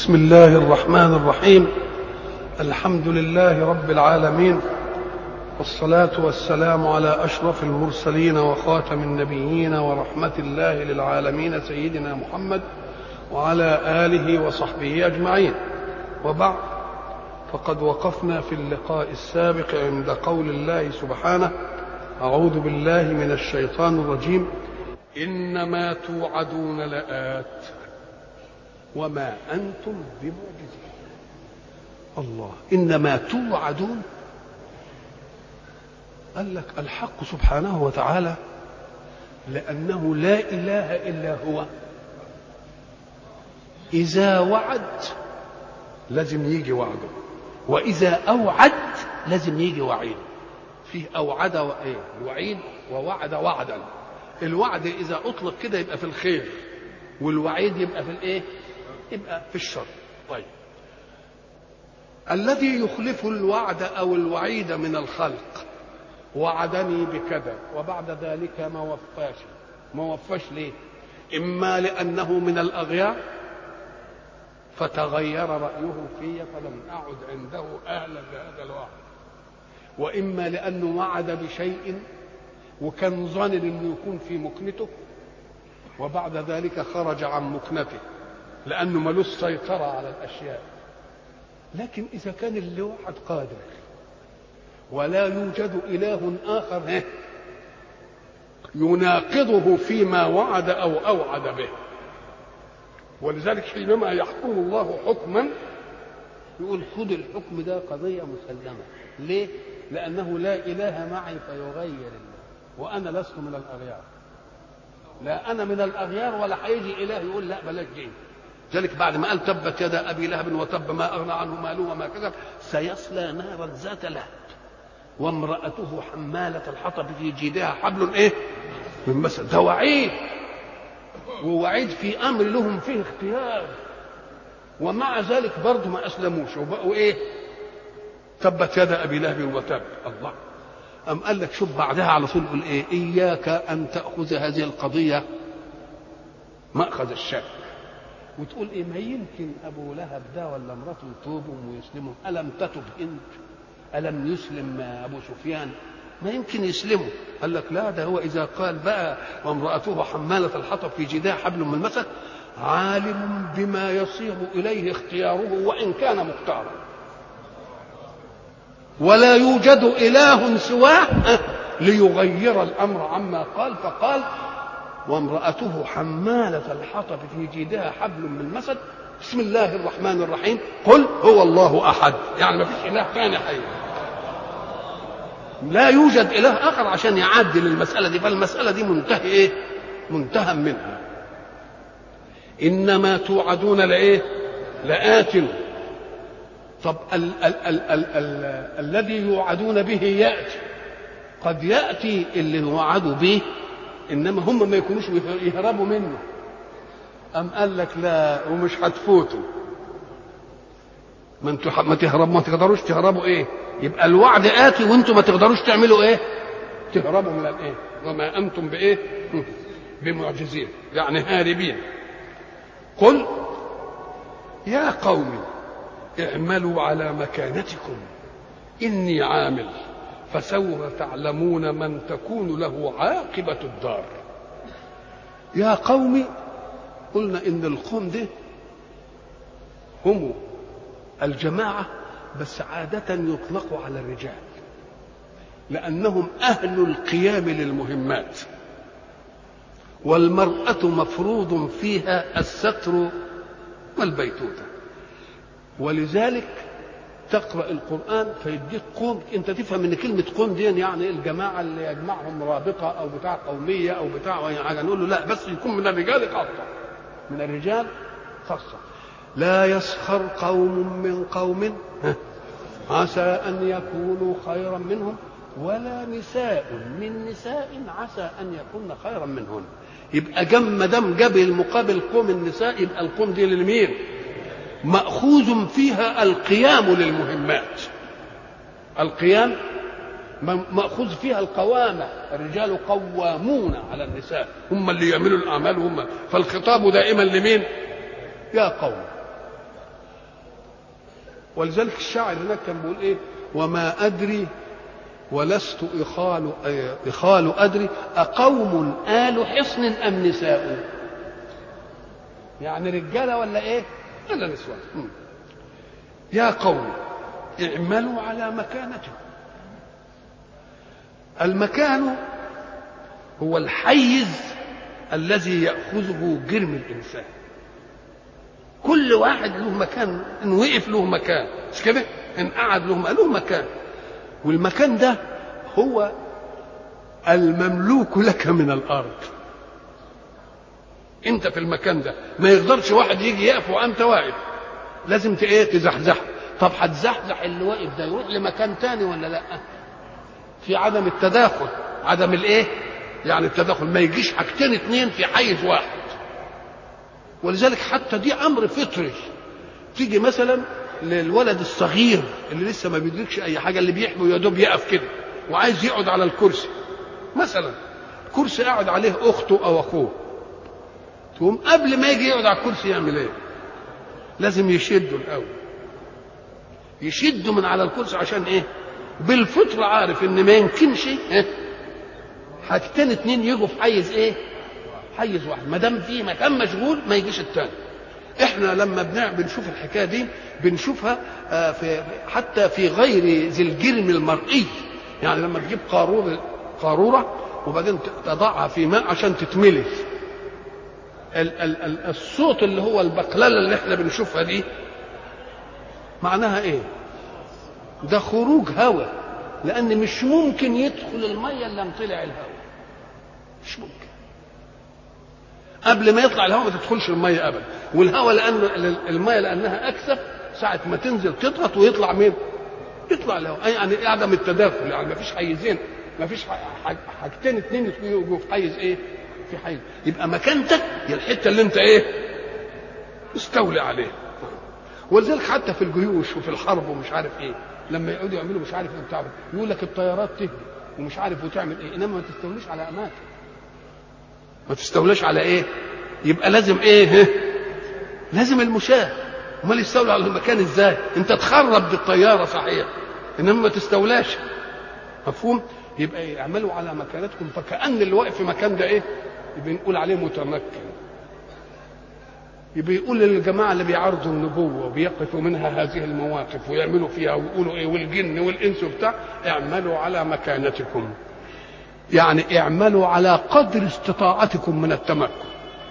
بسم الله الرحمن الرحيم. الحمد لله رب العالمين، والصلاة والسلام على أشرف المرسلين وخاتم النبيين ورحمة الله للعالمين سيدنا محمد وعلى آله وصحبه أجمعين. وبعد، فقد وقفنا في اللقاء السابق عند قول الله سبحانه: أعوذ بالله من الشيطان الرجيم: إنما توعدون لآت وما أنتم بمعجزين. الله، إنما توعدون. قال لك الحق سبحانه وتعالى لأنه لا إله إلا هو، إذا وعد لازم يجي وعده، وإذا أوعد لازم يجي وعيده. فيه أوعد وعيد ووعد وعدا. الوعد إذا أطلق كده يبقى في الخير، والوعيد يبقى في الإيه؟ يبقى في الشر. طيب، الذي يخلف الوعد أو الوعيد من الخلق وعدني بكذا وبعد ذلك ما وفاش ليه؟ إما لأنه من الأغيار فتغير رأيه في فلم أعد عنده أهلا لهذا الوعد، وإما لأنه وعد بشيء وكان ظن أنه يكون في مكنته وبعد ذلك خرج عن مكنته لأنه ملوش سيطرة على الأشياء. لكن إذا كان اللي وعد قادر ولا يوجد إله آخر يناقضه فيما وعد أو أوعد به، ولذلك حينما يحكم الله حكما يقول خذ الحكم ده قضية مسلمة. ليه؟ لأنه لا إله معي فيغير الله، وأنا لست من الأغيار. لا أنا من الأغيار ولا هيجي إله يقول لا بلاش دين. ذلك بعد ما قال تبت يدا أبي لهب وتب ما أغنى عنه ماله وما كسب سيصلى نارا ذات لهب وامرأته حمالة الحطب في جيدها حبل من مسد. ده وعيد، ووعيد في أمر لهم فيه اختيار، ومع ذلك برضه ما أسلموش وبقوا تبت يدا أبي لهب وتب. الله، أم قال لك شوف بعدها على طول يقول إياك أن تأخذ هذه القضية مأخذ الشك وتقول ما يمكن أبو لهب ده ولا امرأته يتوبوا ويسلموا. ألم تتب أنت؟ ألم يسلم أبو سفيان؟ ما يمكن يسلموا. قال لك لا، ده هو إذا قال بقى وامرأته حمالة الحطب في جيدها حبل من مسد عالم بما يصير إليه اختياره وإن كان مختارا، ولا يوجد إله سواه ليغير الأمر عما قال. فقال وامرأته حمالة الحطب في جيدها حبل من مسد. بسم الله الرحمن الرحيم. قل هو الله أحد، يعني ما فيش إله ثاني حي، لا يوجد إله آخر عشان يعدل المسألة دي، فالمسألة دي منتهي منتهى منها. إنما توعدون لآت. طب الذي يوعدون به يأتي، قد يأتي اللي وعدوا به، إنما هم ما يكونوش يهربوا منه. أم قال لك لا، ومش هتفوتوا، ما انتوا ما تقدروش تهربوا. يبقى الوعد آتي وانتوا ما تقدروش تعملوا تهربوا من وما أنتم بمعجزين، يعني هاربين. قل يا قوم اعملوا على مكانتكم إني عامل فسوف تعلمون من تكون له عاقبة الدار. يا قوم، قلنا إن القوم ده هم الجماعة، بس عادة يطلق على الرجال لأنهم أهل القيام للمهمات، والمرأة مفروض فيها الستر والبيتوتة. ولذلك تقرأ القرآن فيديك قوم، انت تفهم ان كلمة قوم دي يعني الجماعة اللي يجمعهم رابطة او بتاع قومية او بتاع حاجة. نقول له لا، بس يكون من الرجال خاصة، من الرجال خاصة. لا يسخر قوم من قوم عسى أن يكونوا خيرا منهم ولا نساء من نساء عسى أن يكون خيرا منهن. يبقى ما دام جاب المقابل قوم النساء، يبقى القوم دي للمين؟ مأخوذ فيها القيام للمهمات. القيام مأخوذ فيها القوامة، الرجال قوامون على النساء، هم اللي يعملوا الأعمال هم. فالخطاب دائما لمين؟ يا قوم. ولذلك الشاعر هناك كان بيقول ايه؟ وما ادري ولست إخال أدري أقوم آل حصن أم نساء؟ يعني رجالة ولا إيه؟ ولا نسوان؟ يا قوم اعملوا على مكانتكم. المكان هو الحيز الذي يأخذه جرم الإنسان. كل واحد له مكان، إن وقف له مكان، مش كده؟ إن قعد له مكان، والمكان ده هو المملوك لك من الارض. انت في المكان ده ما يقدرش واحد يجي يقف وانت واقف، لازم تزحزح. طب هتزحزح اللي واقف ده يروح لمكان تاني ولا لا؟ في عدم التداخل، عدم الايه يعني التداخل، ما يجيش حاجتين اتنين في حيز واحد. ولذلك حتى دي امر فطري. تيجي مثلا للولد الصغير اللي لسه ما بيدركش اي حاجه، اللي بيحبه يا دوب يقف كده وعايز يقعد على الكرسي مثلا، كرسي قاعد عليه اخته او اخوه، تقوم قبل ما يجي يقعد على الكرسي يعمل ايه؟ لازم يشده الاول، يشده من على الكرسي. عشان ايه؟ بالفطره عارف ان ما يمكنش حاجتين اتنين يجوا في حيز ايه؟ حيز واحد. ما دام في مكان مشغول ما يجيش التاني. احنا لما بنشوف الحكايه دي بنشوفها حتى في غير ذي الجرم المرئي. يعني لما تجيب قاروره وبعدين تضعها في ماء عشان تتملي، الصوت اللي هو البقلله اللي احنا بنشوفها دي معناها ايه؟ ده خروج هواء، لان مش ممكن يدخل الميه الا طلع الهواء، مش ممكن. قبل ما يطلع الهواء ما تدخلش الميه ابدا. والهواء لان الميه لانها اكثف، ساعه ما تنزل تضغط ويطلع مين؟ يطلع الهواء. يعني عدم التداخل، يعني ما فيش حيزين، ما فيش حاجتين اتنين يجوا في حيز ايه؟ في حيز. يبقى مكانتك هي الحته اللي انت ايه؟ مستولي عليها. ولذلك حتى في الجيوش وفي الحرب ومش عارف ايه، لما يقعدوا يعملوا مش عارف ايه بتاع، يقول لك الطيارات تهدي ومش عارف وتعمل ايه، انما ما تستوليش على اماكن، ما تستولاش على ايه؟ يبقى لازم ايه؟ لازم المشاة. امال يستولى على المكان ازاي؟ انت تخرب بالطياره صحيح، انما ما تستولاش. مفهوم؟ يبقى يعملوا على مكانتكم، فكأن اللي واقف في مكان ده ايه؟ يبقى نقول عليه متمكن. يبقى يقول للجماعه اللي بيعارضوا النبوه وبيقفوا منها هذه المواقف ويعملوا فيها ويقولوا ايه والجن والانس وبتاع، اعملوا على مكانتكم. يعني اعملوا على قدر استطاعتكم من التمكن،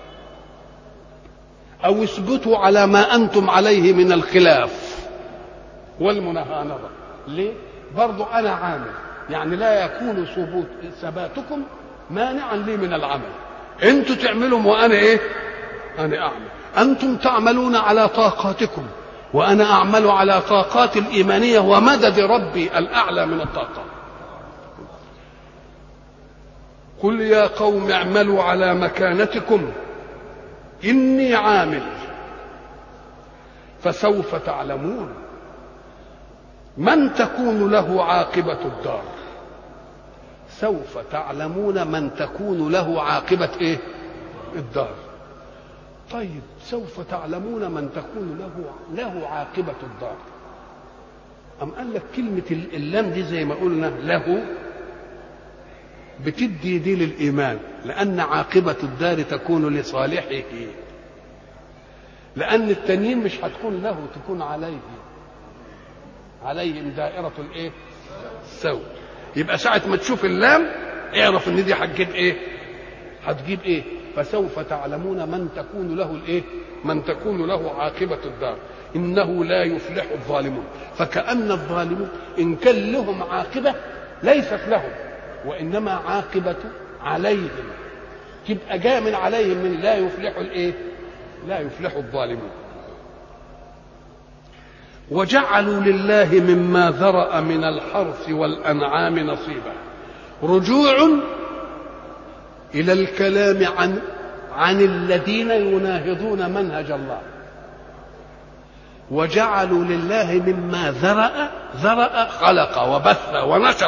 او اثبتوا على ما انتم عليه من الخلاف والمناهضه. ليه؟ برضو انا عامل، يعني لا يكون ثباتكم مانعا لي من العمل. انتوا تعملوا وانا ايه؟ انا اعمل. انتم تعملون على طاقاتكم وانا اعمل على طاقات الايمانيه ومدد ربي الاعلى من الطاقات. قل يا قوم اعملوا على مكانتكم إني عامل فسوف تعلمون من تكون له عاقبة الدار. سوف تعلمون من تكون له عاقبة إيه؟ الدار. طيب سوف تعلمون من تكون له عاقبة الدار. أم قال لك كلمة اللام دي زي ما قلنا له بتدي دي للإيمان، لأن عاقبة الدار تكون لصالحه، لأن التانيين مش هتكون له، تكون عليه، عليهم دائرة الإيه؟ السوء. يبقى ساعة ما تشوف اللام اعرف إن دي هتجيب إيه؟ هتجيب إيه؟ فسوف تعلمون من تكون له الإيه؟ من تكون له عاقبة الدار إنه لا يفلح الظالمون. فكأن الظالمون إن كان لهم عاقبة ليست لهم، وإنما عاقبة عليهم، تبقى جاء من عليهم من لا يفلح الإيه؟ لا يفلح الظالمون. وجعلوا لله مما ذرأ من الحرث والأنعام نصيبا. رجوع إلى الكلام عن الذين يناهضون منهج الله. وجعلوا لله مما ذرأ خلق وبث ونشر.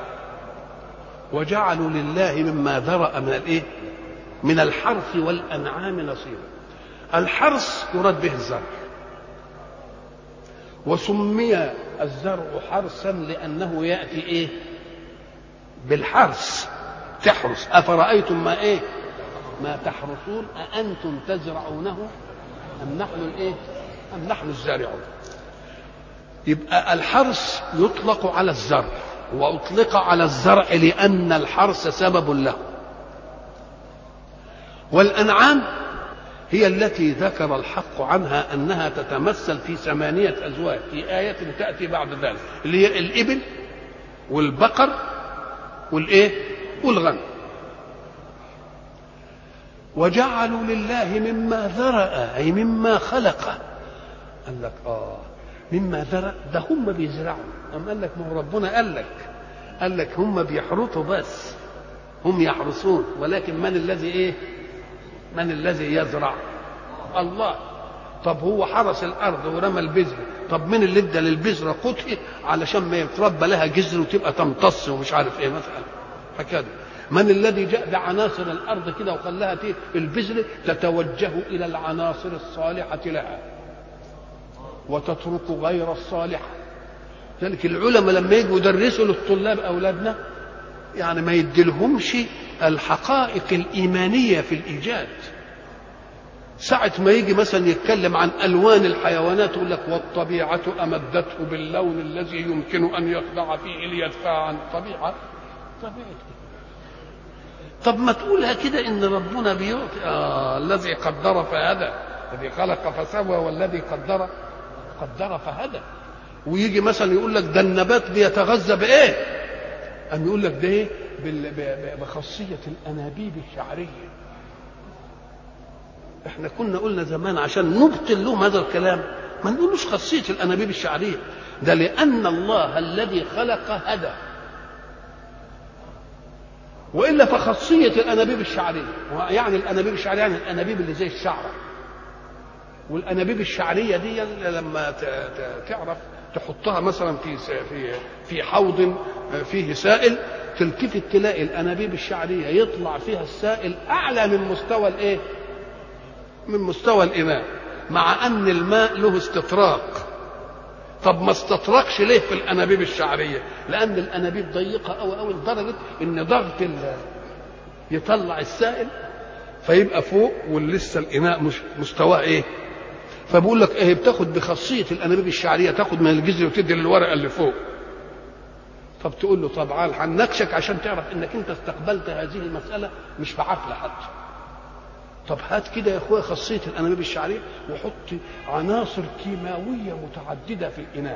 وجعلوا لله مما ذرأ من الايه؟ من الحرث والأنعام نصيبا. الحرث يراد به الزرع، وسمي الزرع حرثا لأنه يأتي إيه؟ بالحرث، تحرث. أفرأيتم ما إيه؟ ما تحرثون أأنتم تزرعونه أم نحن الإيه؟ أم نحن الزارعون. يبقى الحرث يطلق على الزرع، وأطلق على الزرع لأن الحرث سبب له. والأنعام هي التي ذكر الحق عنها أنها تتمثل في 8 أزواج في آية تأتي بعد ذلك، اللي هي الإبل والبقر والإيه؟ والغنم. وجعلوا لله مما ذرأ، أي مما خلق. قال لك مما ذرأ ده هم بيزرعوا. أم قال لك ما هو ربنا قال لك هم بيحرثوا بس، هم يحرثون، ولكن من الذي إيه؟ من الذي يزرع؟ الله. طب هو حرس الارض ورمى البذر، طب من اللي ادى للبذره قطع علشان ما يتربى لها جذر وتبقى تمتص ومش عارف ايه مثلا هكذا؟ من الذي جاء بعناصر الارض كده وخلاها البذر تتوجه الى العناصر الصالحه لها وتترك غير الصالحه؟ ذلك العلماء لما يجوا يدرسوا للطلاب اولادنا يعني ما يديلهمش الحقائق الايمانيه في الايجاد. ساعة ما يجي مثلا يتكلم عن ألوان الحيوانات يقول لك والطبيعة أمدته باللون الذي يمكن أن يخضع فيه ليدفع عن الطبيعة. طب ما تقولها كده إن ربنا بيعطي الذي قدر فهدى، الذي خلق فسوى والذي قدر فهدى. ويجي مثلا يقول لك ده النبات بيتغذى بإيه؟ أم يقول لك ده إيه؟ بخاصية الأنابيب الشعرية. احنا كنا قلنا زمان عشان نبطل لهم هذا الكلام ما نقولوش خاصية الأنابيب الشعرية، ده لأن الله الذي خلق هدى، وإلا فخاصية الأنابيب الشعرية يعني الأنابيب الشعرية يعني الأنابيب اللي زي الشعرة. والأنابيب الشعرية دي لما تعرف تحطها مثلا في حوض فيه سائل تلتفت تلاقي الأنابيب الشعرية يطلع فيها السائل أعلى من مستوى الإيه؟ من مستوى الإناء، مع أن الماء له استطراق. طب ما استطرقش ليه في الأنابيب الشعرية؟ لأن الأنابيب ضيقة أوي لدرجة إن ضغط يطلع السائل فيبقى فوق ولسه الإناء مش مستواه إيه. فبقول لك إيه؟ بتاخد بخاصية الأنابيب الشعرية، تاخد من الجذر وتدي للورقة اللي فوق. طب تقول له طب هنناقشك عشان تعرف إنك أنت استقبلت هذه المسألة مش بعقل حتى. طب هات كده يا اخويا خاصيه الانابيب الشعريه وحط عناصر كيماويه متعدده في الاناء،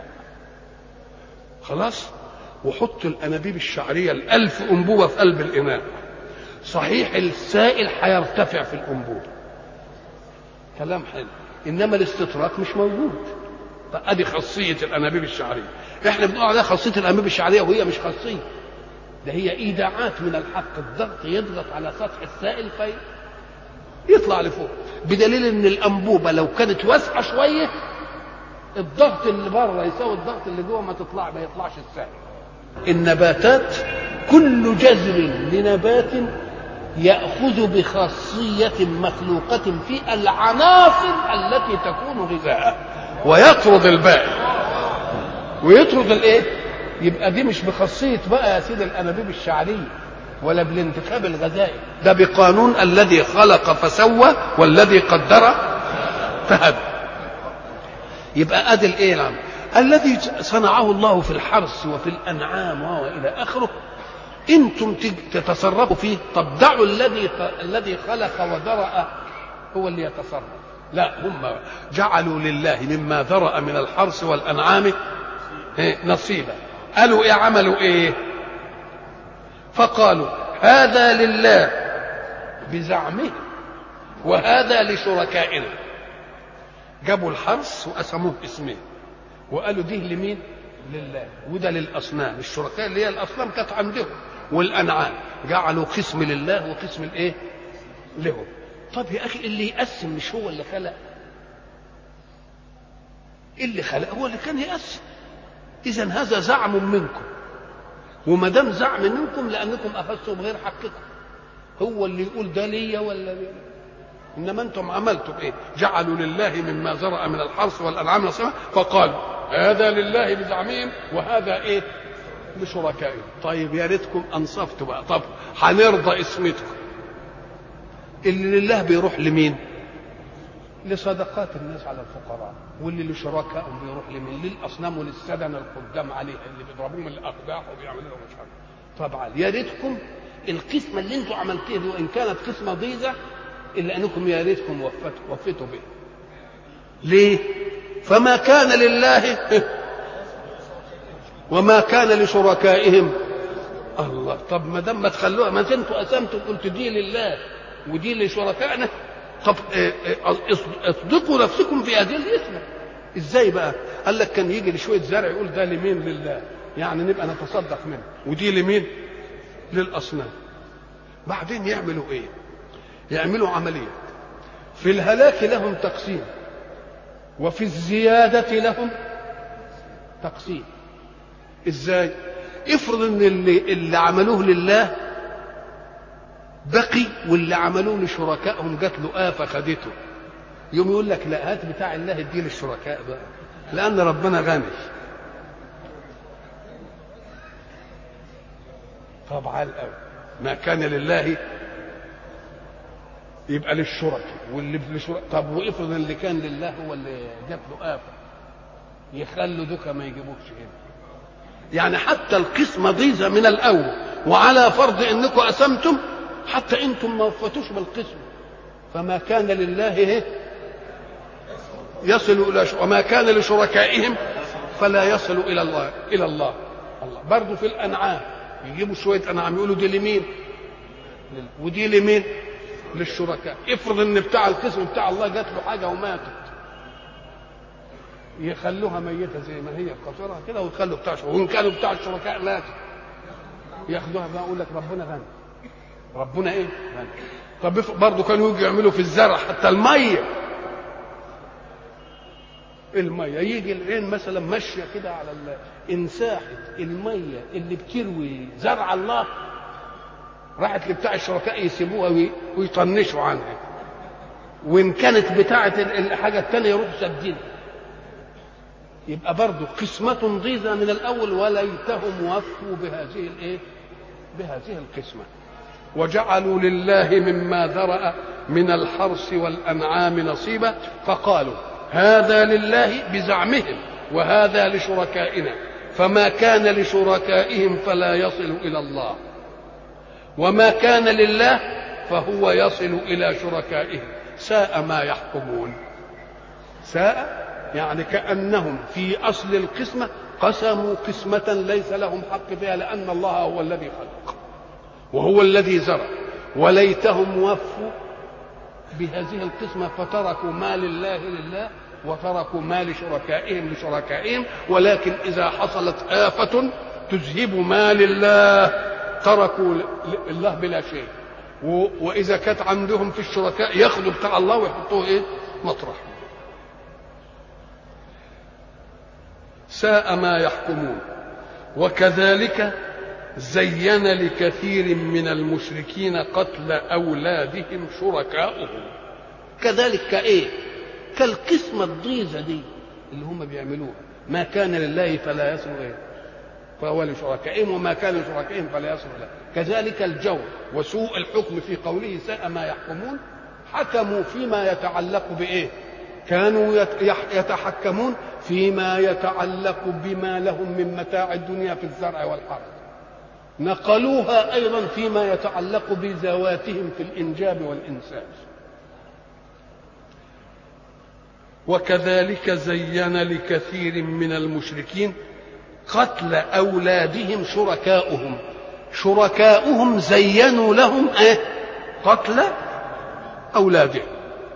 خلاص، وحط الانابيب الشعريه 1000 انبوبه في قلب الاناء. صحيح السائل هيرتفع في الانبوبه، كلام حلو، انما الاستطراق مش موجود. ادي خاصيه الانابيب الشعريه. احنا بنقول عليها خاصيه الانابيب الشعريه وهي مش خاصيه، ده هي ايداعات من الحق. الضغط يضغط على سطح السائل يطلع لفوق، بدليل ان الانبوبه لو كانت واسعه شويه الضغط اللي بره يساوي الضغط اللي جوه ما يطلعش السائل. النباتات كل جذر لنبات ياخذ بخاصيه مخلوقه في العناصر التي تكون غذاءه ويطرد الباقي ويطرد الايه. يبقى دي مش بخاصيه بقى يا سيدي الانابيب الشعريه ولا بالانتخاب الغذائي، ده بقانون الذي خلق فسوى والذي قدر فهدى. يبقى ادي الايه الذي صنعه الله في الحرث وفي الانعام والى اخره، انتم تتصرفوا فيه. طب دعوا الذي خلق وذرأ هو اللي يتصرف. لا، هم جعلوا لله مما ذرأ من الحرث والانعام نصيبا. قالوا ايه؟ عملوا ايه؟ فقالوا هذا لله بزعمه وهذا لشركائنا. جابوا الحرث وقسموه اسمين وقالوا ده لمين؟ لله، وده للاصنام. الشركاء اللي هي الاصنام كانت عندهم، والانعام جعلوا قسم لله وقسم الايه؟ لهم. طب يا اخي اللي يقسم مش هو اللي خلق؟ اللي خلق هو اللي كان يقسم. اذا هذا زعم منكم، وما دام زعم منكم لانكم اخذتوا بغير حقكم. هو اللي يقول ده ليا ولا ليا، انما انتم عملتم ايه؟ جعلوا لله مما زرع من الحرث والانعام نصيبا. فقالوا هذا لله بزعمهم وهذا ايه بشركائهم. طيب يا ريتكم انصفتوا بقى. طب هنرضى اسمتكم. اللي لله بيروح لمين؟ لصدقات الناس على الفقراء، واللي لشركائهم بيروح لمين؟ للاصنام وللسدنه القدام عليها اللي بيضربوهم الاقداح وبيعملوا لهم مش عارف. طبعا يا ريتكم القسمه اللي انتم عملتوها دي وان كانت قسمه ضيزه الا انكم يا ريتكم وفيتوا بها. ليه؟ فما كان لله وما كان لشركائهم. الله، طب ما دام ما تخلوها، ما انتوا قسمتوا قلت دي لله ودي لشركائنا، طب اصدقوا نفسكم في هذه الاسم. ازاي بقى؟ قال لك كان يجي لشويه زرع يقول ده لمين؟ لله، يعني نبقى نتصدق منه. ودي لمين؟ للاصنام. بعدين يعملوا ايه؟ يعملوا عمليه في الهلاك لهم تقسيم وفي الزياده لهم تقسيم. ازاي؟ افرض ان اللي عملوه لله بقي واللي عملوه لشركائهم جات له آفة خدته، يوم يقول لك لا هات بتاع الله اديه للشركاء بقى لأن ربنا غني. طبعا الأول ما كان لله يبقى للشركاء واللي للشركاء. طب وافرض اللي كان لله هو اللي جات له آفة، يخلوا دوكا ما يجيبوكش هنا. يعني حتى القسمة ضيزة من الأول، وعلى فرض انكم قسمتم حتى انتم ما وفتوش بالقسم. فما كان لله يصل الى وما كان لشركائهم فلا يصل الى الله. برضه في الانعام يجيبوا شويه انعام يقولوا دي لمين ودي لمين؟ للشركاء. افرض ان بتاع القسم بتاع الله جات له حاجه وماتت، يخلوها ميته زي ما هي قصرها كده ويخلوا بتاع وان كانوا بتاع الشركاء ماتت ياخدوها بقى. يقول لك ربنا غني، ربنا ايه؟ غني. طب برضه كانوا يجوا يعملوا في الزرع حتى الميه يجي العين مثلا ماشيه كده على انساحه الميه اللي بتروي زرع الله، راحت لبتاع الشركاء يسيبوها ويطنشوا عنها، وان كانت بتاعه الحاجه الثانيه يروحوا سادين. يبقى برضه قسمه ضيزه من الاول وليتهم وفوا بهذه الايه؟ بهذه القسمه. وجعلوا لله مما ذرأ من الحرث والأنعام نصيبا فقالوا هذا لله بزعمهم وهذا لشركائنا، فما كان لشركائهم فلا يصل إلى الله، وما كان لله فهو يصل إلى شركائهم. ساء ما يحكمون. ساء يعني كأنهم في أصل القسمة قسموا قسمة ليس لهم حق فيها، لأن الله هو الذي خلق وهو الذي زرع. وليتهم وفوا بهذه القسمة فتركوا ما لله لله وتركوا ما لشركائهم لشركائهم. ولكن إذا حصلت آفة تذهب ما لله تركوا الله بلا شيء. وإذا كانت عندهم في الشركاء ياخذوا بتاع الله ويحطوه إيه؟ مطرح. ساء ما يحكمون. وكذلك زين لكثير من المشركين قتل أولادهم شركاؤهم. كذلك كإيه؟ كالقسمة الضيزة دي اللي هم بيعملوها. ما كان لله فلا يصل إيه؟ فهو لشركائهم وما كان لشركائهم فلا يصل إليه. كذلك الجور وسوء الحكم في قوله ساء ما يحكمون. حكموا فيما يتعلق بإيه؟ كانوا يتحكمون فيما يتعلق بما لهم من متاع الدنيا في الزرع والحرث، نقلوها أيضا فيما يتعلق بذواتهم في الإنجاب والإنسان. وكذلك زين لكثير من المشركين قتل أولادهم شركاؤهم زينوا لهم قتل أولادهم.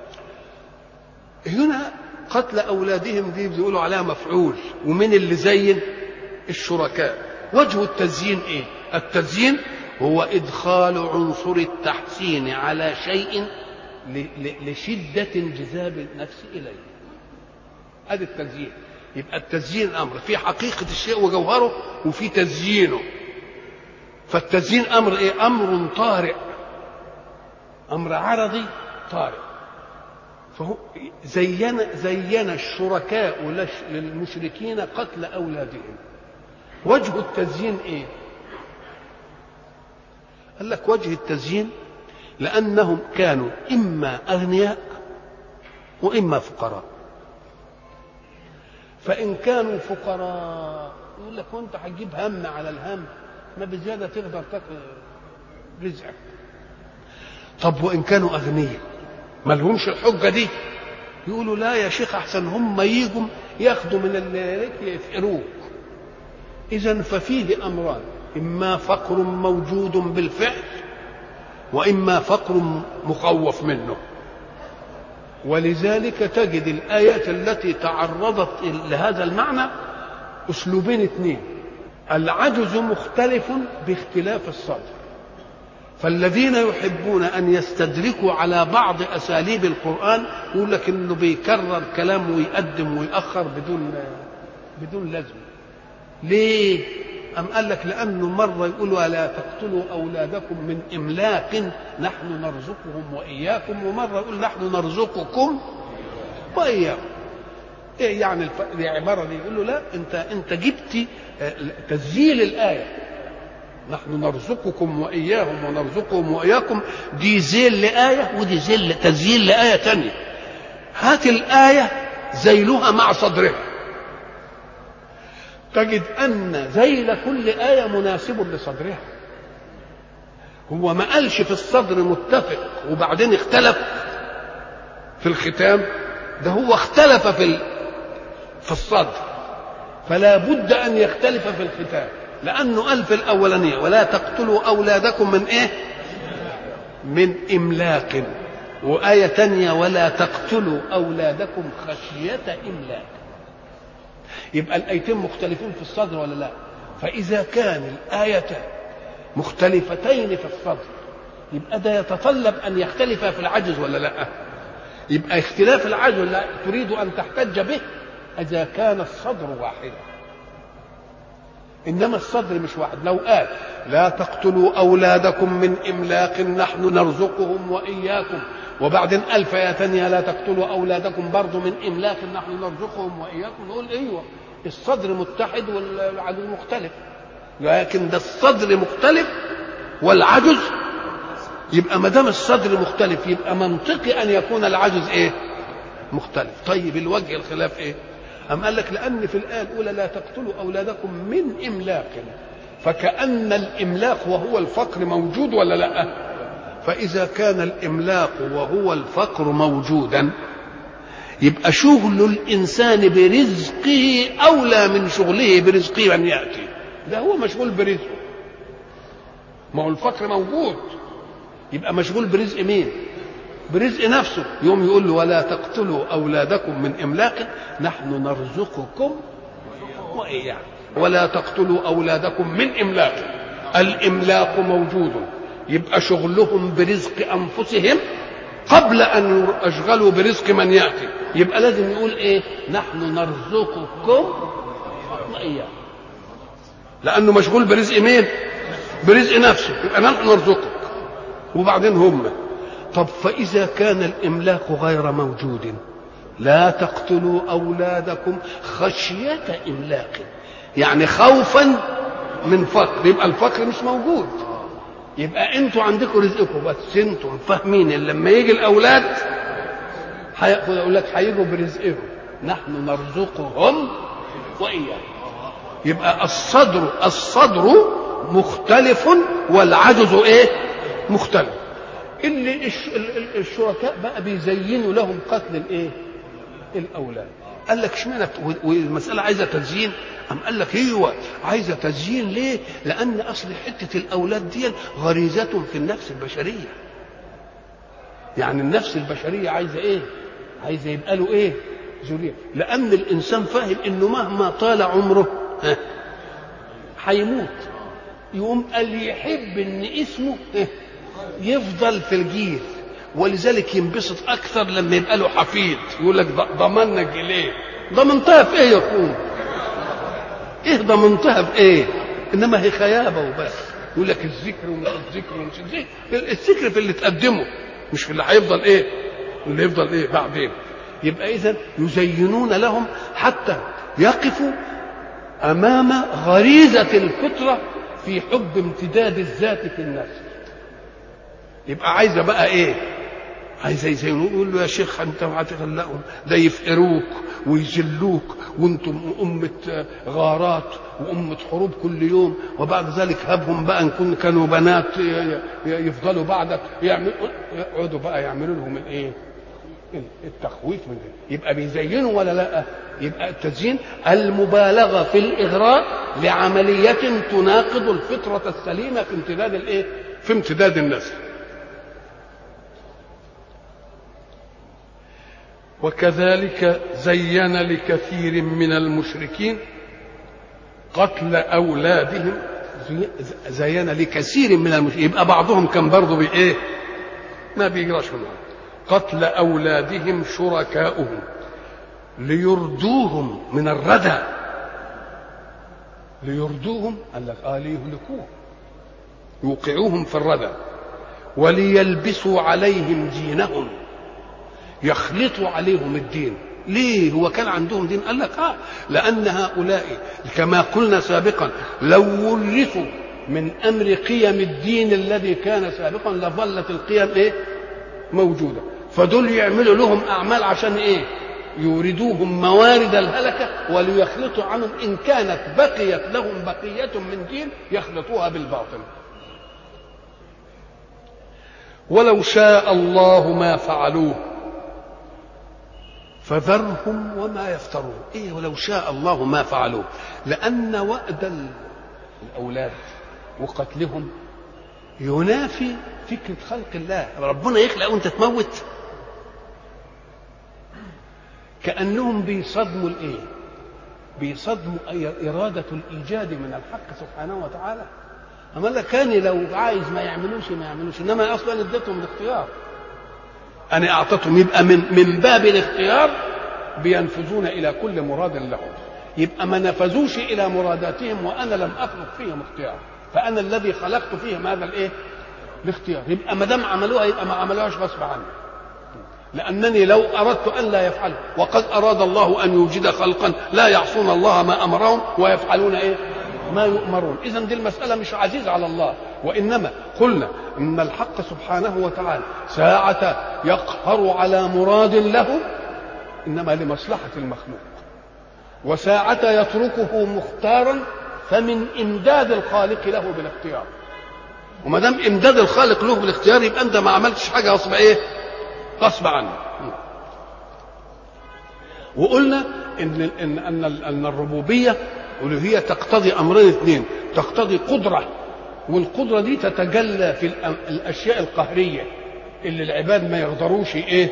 هنا قتل أولادهم دي بيقولوا عليها مفعول، ومن اللي زين؟ الشركاء. وجه التزيين إيه؟ التزيين هو إدخال عنصر التحسين على شيء لشدة انجذاب النفس إليه. هذا التزيين. يبقى التزيين أمر في حقيقة الشيء وجوهره وفي تزيينه. فالتزيين أمر إيه؟ أمر طارئ، أمر عرضي طارئ. فهو زين الشركاء للمشركين قتل أولادهم. وجه التزيين إيه؟ قال لك وجه التزيين لأنهم كانوا إما أغنياء وإما فقراء. فإن كانوا فقراء يقول لك وأنت هتجيب هم على الهم، ما بزيادة تقدر تاكل رزقك. طب وإن كانوا أغنياء ما لهمش الحجة دي، يقولوا لا يا شيخ أحسن هم يجوا ياخدوا من اللي يفقروك. إذن ففيه أمران، إما فقر موجود بالفعل وإما فقر مخوف منه. ولذلك تجد الآيات التي تعرضت لهذا المعنى أسلوبين اثنين. العجز مختلف باختلاف الصدر، فالذين يحبون أن يستدركوا على بعض أساليب القرآن يقول لك إنه بيكرر كلام ويقدم ويأخر بدون لازمة. ليه؟ أم قال لك لأنه مرة يقول ولا تقتلوا أولادكم من إملاق نحن نرزقهم وإياكم، ومرة يقول نحن نرزقكم وإياكم. إيه يعني العبارة دي؟ يقول له لا، أنت جبت تسجيل الآية نحن نرزقكم وإياهم ونرزقهم وإياكم، دي زيل لآية ودي تسجيل لآية تانية. هات الآية زيلها مع صدرها، تجد أن ذيل كل آية مناسب لصدرها. هو ما قالش في الصدر متفق وبعدين اختلف في الختام، ده هو اختلف في الصدر، فلا بد أن يختلف في الختام، لأنه قال في الأولانية ولا تقتلوا أولادكم من إيه؟ من إملاق، وآية تانية ولا تقتلوا أولادكم خشية إملاق. يبقى الآيتين مختلفين في الصدر ولا لا؟ فإذا كان الآيتان مختلفتين في الصدر يبقى ده يتطلب أن يختلف في العجز ولا لا؟ يبقى اختلاف العجز لا تريد أن تحتج به إذا كان الصدر واحدا، إنما الصدر مش واحد. لو قال لا تقتلوا أولادكم من إملاق نحن نرزقهم وإياكم، وبعدين قال في آية ثانية لا تقتلوا أولادكم برضو من إملاق نحن نرزقهم وإياكم، نقول أيوه الصدر متحد والعجز مختلف، لكن ده الصدر مختلف والعجز. يبقى ما دام الصدر مختلف يبقى منطقي أن يكون العجز إيه؟ مختلف. طيب الوجه الخلاف إيه؟ أم قال لك لأن في الآية الأولى لا تقتلوا أولادكم من إملاق، فكأن الإملاق وهو الفقر موجود ولا لا؟ فإذا كان الإملاق وهو الفقر موجودا يبقى شغل الإنسان برزقه أولى من شغله برزق من يأتي. ده هو مشغول برزقه، ما هو الفقر موجود، يبقى مشغول برزق مين؟ برزق نفسه. يوم يقول له ولا تقتلوا أولادكم من إملاق نحن نرزقكم وإياكم، ولا تقتلوا أولادكم من إملاق. الإملاق موجود، يبقى شغلهم برزق أنفسهم قبل أن يشغلوا برزق من يأتي. يبقى لازم يقول إيه؟ نحن نرزقكم وإياكم، لأنه مشغول برزق مين؟ برزق نفسه، يبقى نحن نرزقك وبعدين هم. طب فإذا كان الإملاق غير موجود لا تقتلوا أولادكم خشية إملاق، يعني خوفا من فقر، يبقى الفقر مش موجود. يبقى انتوا عندكم رزقكم، بس انتم فاهمين ان لما يجي الأولاد هياخد أولاد هيجوا برزقهم، نحن نرزقهم وإياهم. يبقى الصدر مختلف والعجز ايه؟ مختلف. اللي الشركاء بقى بيزينوا لهم قتل الايه؟ الاولاد. قال لك اشمعنى والمساله عايزه تزيين؟ ام قال لك ايوه عايزه تزيين. ليه؟ لان اصل حته الاولاد دي غريزه في النفس البشريه. يعني النفس البشريه عايزه ايه؟ عايزه يبقى له ايه؟ ذريه. لان الانسان فاهم انه مهما طال عمره هيموت. يقوم قال يحب ان اسمه يفضل في الجيل، ولذلك ينبسط اكثر لما يبقى له حفيد. يقول لك ضمنك ليه؟ ضمنتها في ايه يا اخويا؟ ايه ضمنتها في ايه؟ انما هي خيابه وبس. يقول لك الذكر ومش الذكر ومش الذكر. الذكر في اللي تقدمه مش في اللي هيفضل ايه؟ اللي يفضل ايه بعدين. يبقى اذا يزينون لهم حتى يقفوا امام غريزه الفطره في حب امتداد الذات في النفس. يبقى عايزه بقى ايه؟ عايزه يزينوا، يقول له يا شيخ انت هتخلقهم ده يفقروك ويذلوك وانتم امه غارات وامه حروب كل يوم، وبعد ذلك هبهم بقى ان كانوا بنات يفضلوا بعدك يقعدوا بقى يعملوا لهم الايه؟ التخويف من ده. يبقى بيزينوا ولا لا؟ يبقى التزيين المبالغه في الاغراء لعمليه تناقض الفطره السليمه في امتداد الايه؟ في امتداد النسل. وكذلك زين لكثير من المشركين قتل أولادهم. زين لكثير من المشركين، يبقى بعضهم كان برضه بإيه؟ ما بيجراش منهم. قتل أولادهم شركاؤهم ليردوهم من الردى. ليردوهم قال لك ليهلكوهم يوقعوهم في الردى، وليلبسوا عليهم دينهم، يخلطوا عليهم الدين. ليه؟ هو كان عندهم دين؟ قال لك لأن هؤلاء كما قلنا سابقا لو ورثوا من أمر قيم الدين الذي كان سابقا لظلت القيم ايه؟ موجودة. فدول يعملوا لهم أعمال عشان ايه؟ يوردوهم موارد الهلكة وليخلطوا عنهم إن كانت بقيت لهم بقية من دين يخلطوها بالباطل. ولو شاء الله ما فعلوه فذرهم وما يفترون. ايه ولو شاء الله ما فعلوه؟ لأن وأد الأولاد وقتلهم ينافي فكرة خلق الله. ربنا يخلق وانت تموت؟ كأنهم بيصدموا الايه؟ بيصدموا إرادة الإيجاد من الحق سبحانه وتعالى. أما لك كان لو عايز ما يعملوش، إنما أصلا اديتهم الاختيار. أنا أعطتهم، يبقى من باب الاختيار بينفذون إلى كل مراد لهم. يبقى ما نفذوش إلى مراداتهم وأنا لم أخلق فيهم اختيار، فأنا الذي خلقت فيهم هذا الإيه؟ الاختيار. يبقى ما دام عملوها يبقى ما عملوهاش غصب عني، لأنني لو أردت أن لا يفعلوا، وقد أراد الله أن يوجد خلقا لا يعصون الله ما أمرهم ويفعلون إيه؟ ما يؤمرون. إذن دي المسألة مش عزيزة على الله، وإنما قلنا إن الحق سبحانه وتعالى ساعة يقهر على مراد له إنما لمصلحة المخلوق، وساعة يتركه مختارا فمن إمداد الخالق له بالاختيار. وما دام إمداد الخالق له بالاختيار يبقى أنت ما عملتش حاجة غصب إيه؟ غصب عنه. وقلنا إن الربوبية والألوهية تقتضي أمرين اثنين، تقتضي قدرة، والقدرة دي تتجلى في الأشياء القهرية اللي العباد ما يقدروش إيه؟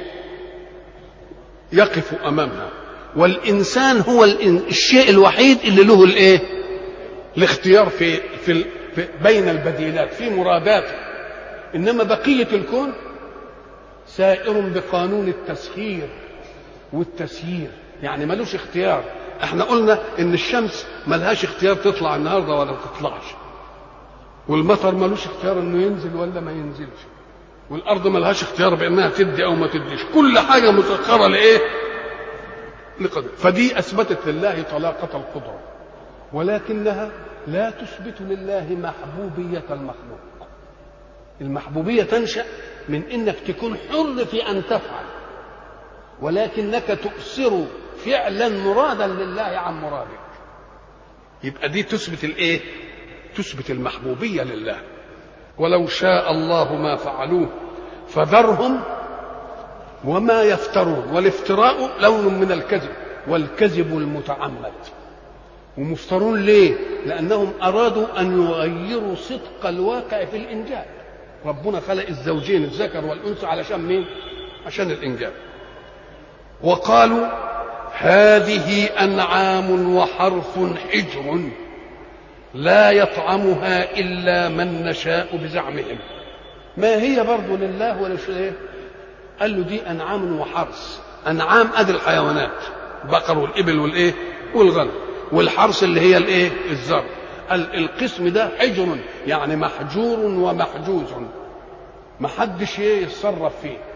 يقفوا أمامها. والإنسان هو الشيء الوحيد اللي له الإيه؟ الاختيار في بين البديلات في مراداته. إنما بقية الكون سائر بقانون التسخير والتسيير، يعني ملوش اختيار. احنا قلنا ان الشمس ملهاش اختيار تطلع النهارده ولا تطلعش، والمطر ملوش اختيار انه ينزل ولا ما ينزلش، والارض ملهاش اختيار بانها تدي او ما تديش. كل حاجه مسخره لايه؟ لقدر. فدي اثبتت لله طلاقه القدره، ولكنها لا تثبت لله محبوبيه المخلوق. المحبوبيه تنشا من انك تكون حر في ان تفعل، ولكنك تؤثر فعلا مرادا لله عن مرادك. يبقى دي تثبت الايه؟ تثبت المحبوبيه لله. ولو شاء الله ما فعلوه فذرهم وما يفترون. والافتراء لون من الكذب، والكذب المتعمد. ومفترون ليه؟ لانهم ارادوا ان يغيروا صدق الواقع في الانجاب. ربنا خلق الزوجين الذكر والانثى علشان مين؟ عشان الانجاب. وقالوا هذه أنعام وحرث حجر لا يطعمها إلا من نشاء بزعمهم. ما هي برضو لله ولا شيء؟ قال له دي أنعام وحرث. أنعام أدي الحيوانات، بقر والإبل والإيه والغنم، والحرث اللي هي الإيه الزرع. القسم ده حجر يعني محجور ومحجوز، محدش يتصرف فيه.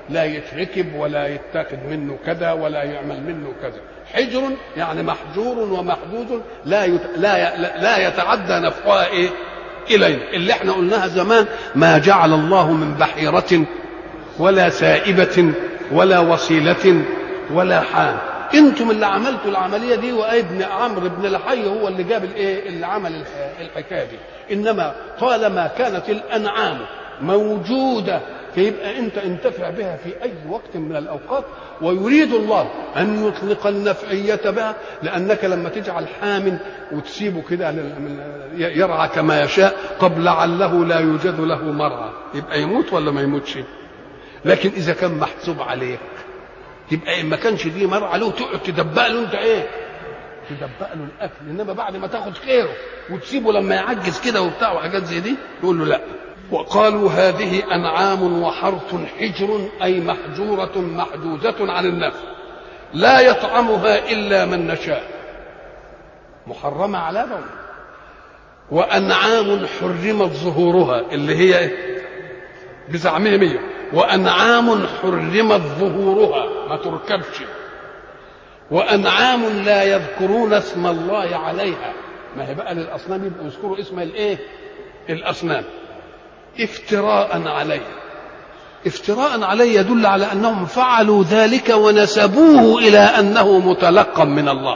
لا يتركب ولا يتاخد منه كذا ولا يعمل منه كذا. حجر يعني محجور ومحدود لا يتعدى نفعها ايه الينا، اللي احنا قلناها زمان: ما جعل الله من بحيرة ولا سائبة ولا وصيلة ولا حام. انتم اللي عملتوا العمليه دي، وابن عمرو بن لحي هو اللي جاب الايه اللي عمل الحكايه دي. انما طالما كانت الانعام موجوده فيبقى انت انتفع بها في اي وقت من الاوقات، ويريد الله ان يطلق النفعيه بها، لانك لما تجعل حام وتسيبه كده يرعى كما يشاء، طب لعله لا يوجد له مرعى، يبقى يموت ولا ما يموتش؟ لكن اذا كان محسوب عليك يبقى ما كانش دي مرعى له تقعد تدبق له انت ايه؟ تدبق له الاكل. انما بعد ما تاخد خيره وتسيبه لما يعجز كده وبتاع وحاجات زي دي تقول له لا. وقالوا هذه انعام وحرث حجر، اي محجوره محدوده عن النفع، لا يطعمها الا من نشاء، محرمه على بول. وانعام حرمت ظهورها، اللي هي بزعمهم هي، وأنعام حرمت ظهورها ما تركبش، وأنعام لا يذكرون اسم الله عليها. ما هي بقى للأصنام يبقوا يذكروا اسم الايه؟ الأصنام. افتراء عليه. افتراء عليه يدل على أنهم فعلوا ذلك ونسبوه إلى أنه متلقى من الله.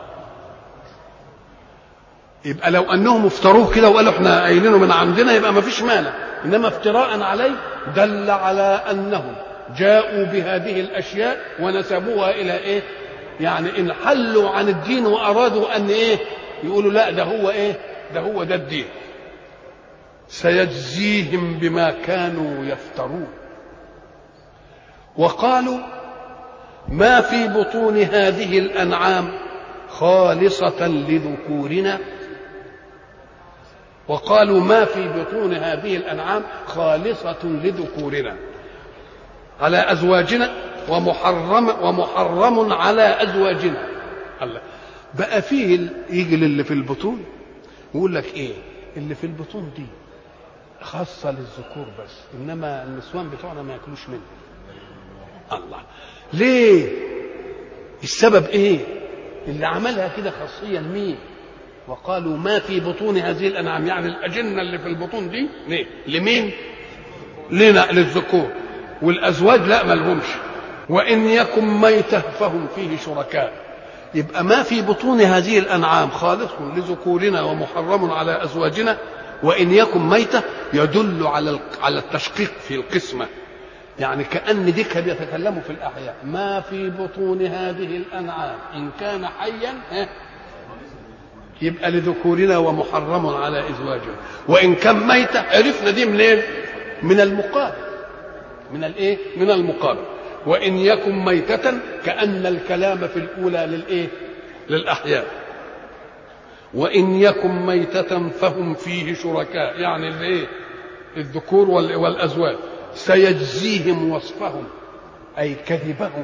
يبقى لو أنهم افتروه كده وقالوا احنا قايلينه من عندنا يبقى ما فيش مانع، إنما افتراء عليه دل على أنهم جاءوا بهذه الأشياء ونسبوها إلى إيه؟ يعني انحلوا عن الدين وأرادوا أن إيه؟ يقولوا لا ده هو إيه؟ ده الدين. سيجزيهم بما كانوا يفترون. وقالوا ما في بطون هذه الأنعام خالصة لذكورنا. وقالوا ما في بطون هذه الأنعام خالصة لذكورنا على أزواجنا ومحرم على أزواجنا. الله بقى فيه يجي اللي في البطون ويقول لك إيه؟ اللي في البطون دي خاصة للذكور بس، إنما النسوان بتوعنا ما يأكلوش منه. الله ليه؟ السبب إيه؟ اللي عملها كده خاصية لمين؟ وقالوا ما في بطون هذه الأنعام، يعني الأجنة اللي في البطون دي ليه؟ لمين؟ لنا للذكور، والأزواج لا ملهمش. وإن يكن ميتة فهم فيه شركاء. يبقى ما في بطون هذه الأنعام خالص لذكورنا ومحرم على أزواجنا، وإن يكن ميتة يدل على التشقيق في القسمة، يعني كأن دي كانوا يتكلموا في الأحياء. ما في بطون هذه الأنعام إن كان حيا يبقى لذكورنا ومحرم على أزواجنا، وإن كان ميتة عرفنا دي منين؟ من المقابل. من الإيه؟ من المقابل. وإن يكن ميتة كأن الكلام في الأولى للإيه؟ للأحياء. وإن يكن ميتة فهم فيه شركاء، يعني الإيه؟ الذكور والأزواج. سيجزيهم وصفهم أي كذبهم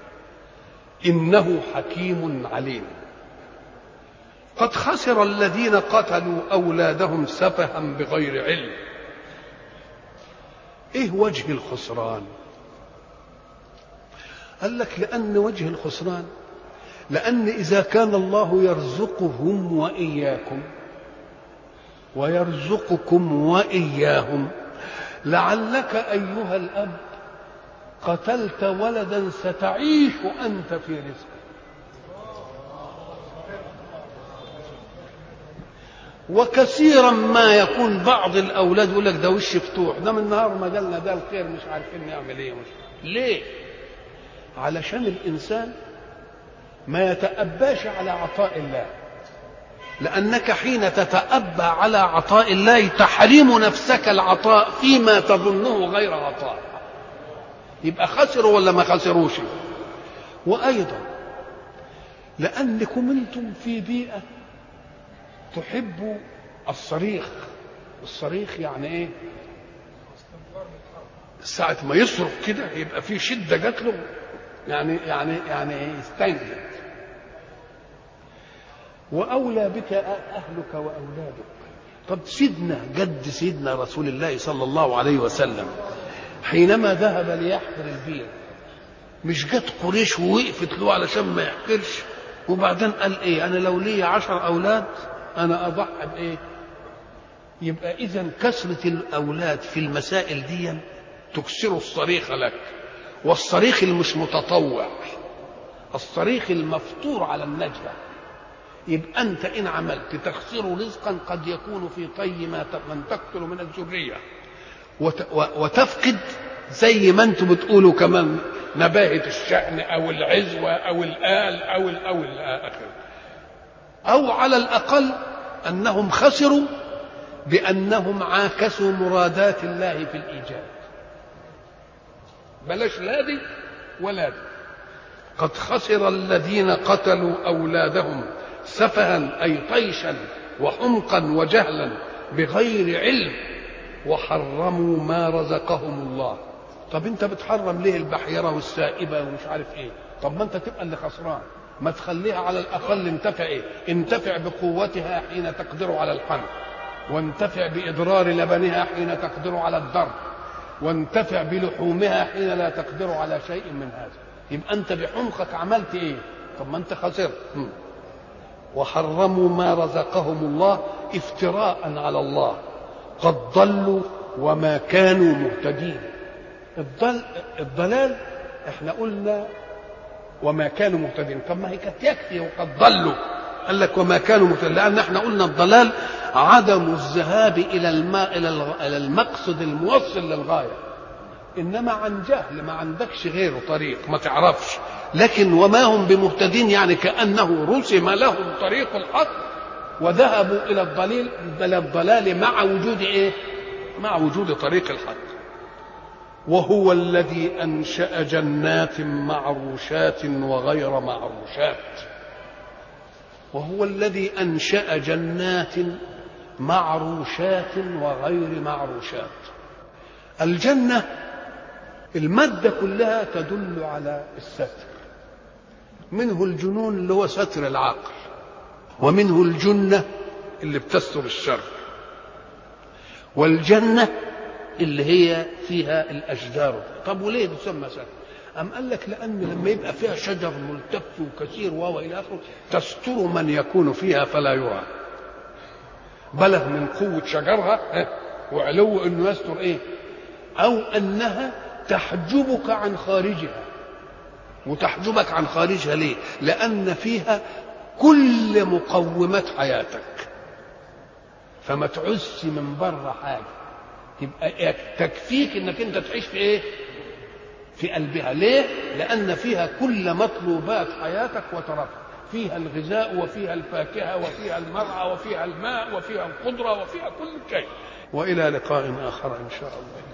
إنه حكيم عليم. قد خسر الذين قتلوا أولادهم سفها بغير علم. إيه وجه الخسران؟ قال لك لأن وجه الخسران لأن إذا كان الله يرزقهم وإياكم ويرزقكم وإياهم، لعلك أيها الأب قتلت ولدا ستعيش أنت في رزقه. وكثيرا ما يكون بعض الأولاد يقول لك ده وش فتوح، ده من نهار ما جالنا ده الخير مش عارفين نعمل ايه. ليه؟ علشان الإنسان ما يتأباش على عطاء الله، لأنك حين تتأبى على عطاء الله تحرم نفسك العطاء فيما تظنه غير عطاء. يبقى خسروا ولا ما خسروش؟ وأيضا لأنكم أنتم في بيئة تحب الصريخ. الصريخ يعني ايه؟ ساعة ما يصرخ كده يبقى في شدة جات له، يعني يستنجد. وأولى بك أهلك وأولادك. طب سيدنا رسول الله صلى الله عليه وسلم حينما ذهب ليحفر البير مش جت قريش ووقفت له علشان ما يحفرش، وبعدين قال ايه؟ انا لو لي 10 اولاد انا اضحي بايه؟ يبقى اذا كثره الاولاد في المسائل دي تكسر الصريخ لك، والصريخ المش متطوع، الصريخ المفطور على النجدة. يبقى انت ان عملت تخسر رزقا قد يكون في طي من تقتل من الذريه، وتفقد زي ما انتم بتقولوا كمان نباهة الشأن او العزوة او الآل او الآخر، او على الاقل انهم خسروا بانهم عاكسوا مرادات الله في الايجاد. بلاش لا دي ولا دي. قد خسر الذين قتلوا اولادهم سفها اي طيشا وحمقا وجهلا بغير علم وحرموا ما رزقهم الله. طب انت بتحرم ليه البحيره والسائبه ومش عارف ايه؟ طب ما انت تبقى اللي خسران، ما تخليها على الاقل انتفع ايه؟ انتفع بقوتها حين تقدر على الحمل، وانتفع باضرار لبنها حين تقدر على الضرب، وانتفع بلحومها حين لا تقدر على شيء من هذا. يبقى انت بحمقك عملت ايه؟ طب ما انت خسرت. وحرموا ما رزقهم الله افتراء على الله، قد ضلوا وما كانوا مهتدين. الضلال احنا قلنا وما كانوا مهتدين، طب ما هي كانت يكفي وقد ضلوا، قال لك وما كانوا مهتدين، لان احنا قلنا الضلال عدم الذهاب الى المقصد الموصل للغايه، انما عن جهل ما عندكش غيره طريق ما تعرفش. لكن وما هم بمهتدين يعني كانه رسم لهم طريق الحق وذهبوا الى الضلال مع وجود ايه؟ مع وجود طريق الحق. وهو الذي انشأ جنات معروشات وغير معروشات. وهو الذي انشأ جنات معروشات وغير معروشات. الجنة المادة كلها تدل على الستر، منه الجنون اللي هو ستر العقل، ومنه الجنة اللي بتستر الشر، والجنة اللي هي فيها الأشجار. طب وليه تسمى ستر؟ أم قال لك لأن لما يبقى فيها شجر ملتف وكثير وإلى آخره تستر من يكون فيها فلا يرى، بلغ من قوة شجرها وعلو أنه يستر إيه؟ أو أنها تحجبك عن خارجها. وتحجبك عن خارجها ليه؟ لأن فيها كل مقومات حياتك، فما تعس من بره حاجة، تبقى تكفيك انك انت تعيش في ايه؟ في قلبها. ليه؟ لأن فيها كل مطلوبات حياتك وترفع، فيها الغذاء وفيها الفاكهة وفيها المرعى وفيها الماء وفيها الخضرة وفيها كل شيء. وإلى لقاء آخر إن شاء الله.